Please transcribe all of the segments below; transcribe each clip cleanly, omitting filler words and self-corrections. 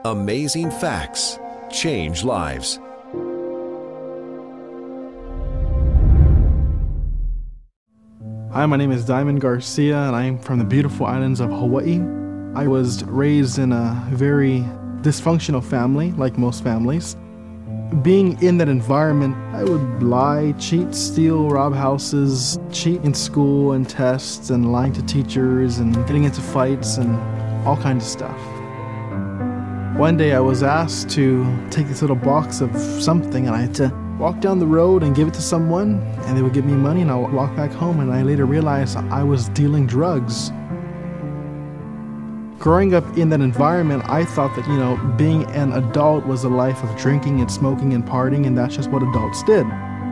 Amazing facts change lives. Hi, my name is Diamond Garcia, and I am from the beautiful islands of Hawaii. I was raised in a very dysfunctional family, like most families. Being in that environment, I would lie, cheat, steal, rob houses, cheat in school and tests, and lying to teachers, and getting into fights, and all kinds of stuff. One day I was asked to take this little box of something, and I had to walk down the road and give it to someone, and they would give me money, and I would walk back home, and I later realized I was dealing drugs. Growing up in that environment, I thought that, being an adult was a life of drinking and smoking and partying, and that's just what adults did.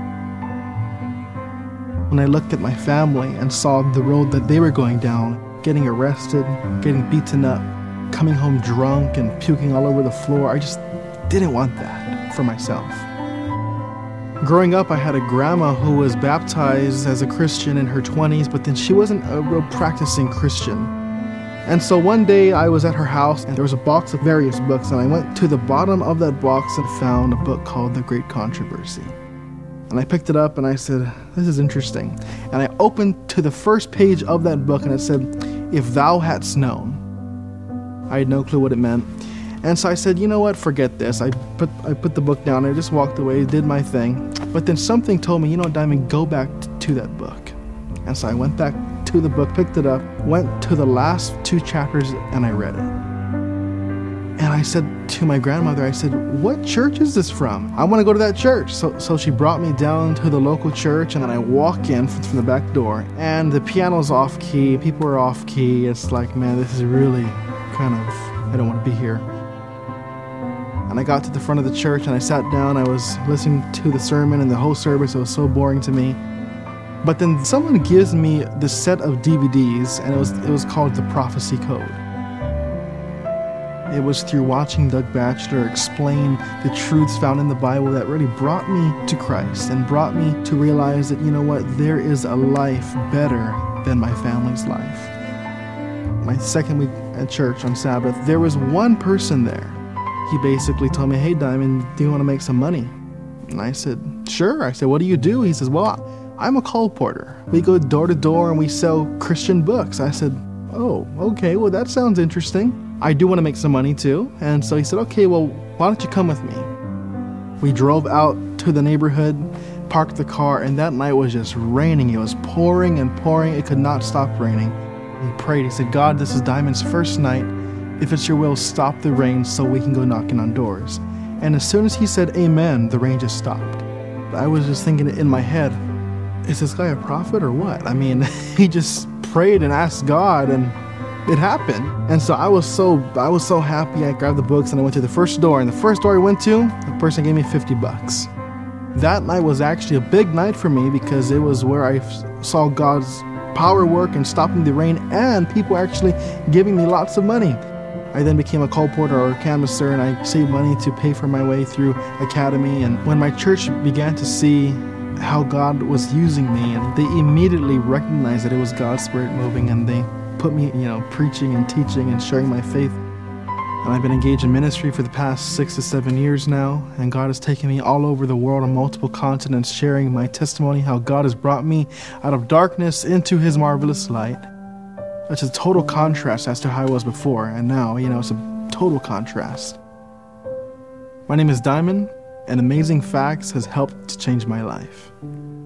When I looked at my family and saw the road that they were going down, getting arrested, getting beaten up, coming home drunk and puking all over the floor, I just didn't want that for myself. Growing up, I had a grandma who was baptized as a Christian in her 20s, but then she wasn't a real practicing Christian. And so one day I was at her house, and there was a box of various books, and I went to the bottom of that box and found a book called The Great Controversy. And I picked it up and I said, this is interesting. And I opened to the first page of that book, and it said, "If thou hadst known." I had no clue what it meant. And so I said, you know what, forget this. I put the book down, I just walked away, did my thing. But then something told me, Diamond, go back to that book. And so I went back to the book, picked it up, went to the last 2 chapters, and I read it. And I said to my grandmother, I said, what church is this from? I want to go to that church. So she brought me down to the local church, and then I walk in from the back door, and the piano's off key, people are off key. It's like, man, this is really I don't want to be here. And I got to the front of the church and I sat down. I was listening to the sermon, and the whole service, it was so boring to me. But then someone gives me this set of DVDs, and it was called The Prophecy Code. It was through watching Doug Batchelor explain the truths found in the Bible that really brought me to Christ and brought me to realize that, there is a life better than my family's life. My second week at church on Sabbath, there was one person there. He basically told me, hey, Diamond, do you want to make some money? And I said, sure. I said, what do you do? He says, well, I'm a call porter. We go door to door and we sell Christian books. I said, oh, okay, well, that sounds interesting. I do want to make some money too. And so he said, okay, well, why don't you come with me? We drove out to the neighborhood, parked the car, and that night was just raining. It was pouring and pouring. It could not stop raining. He prayed. He said, God, this is Diamond's first night. If it's your will, stop the rain so we can go knocking on doors. And as soon as he said amen, the rain just stopped. I was just thinking in my head, is this guy a prophet or what? I mean, he just prayed and asked God, and it happened. And so I was so happy. I grabbed the books and I went to the first door. And the first door I went to, the person gave me $50. That night was actually a big night for me because it was where I saw God's power work and stopping the rain, and people actually giving me lots of money. I then became a call porter or a canvasser, and I saved money to pay for my way through academy. And when my church began to see how God was using me, and they immediately recognized that it was God's Spirit moving, and they put me, preaching and teaching and sharing my faith. And I've been engaged in ministry for the past 6 to 7 years now, and God has taken me all over the world on multiple continents, sharing my testimony, how God has brought me out of darkness into His marvelous light. That's a total contrast as to how I was before, and now, it's a total contrast. My name is Diamond, and Amazing Facts has helped to change my life.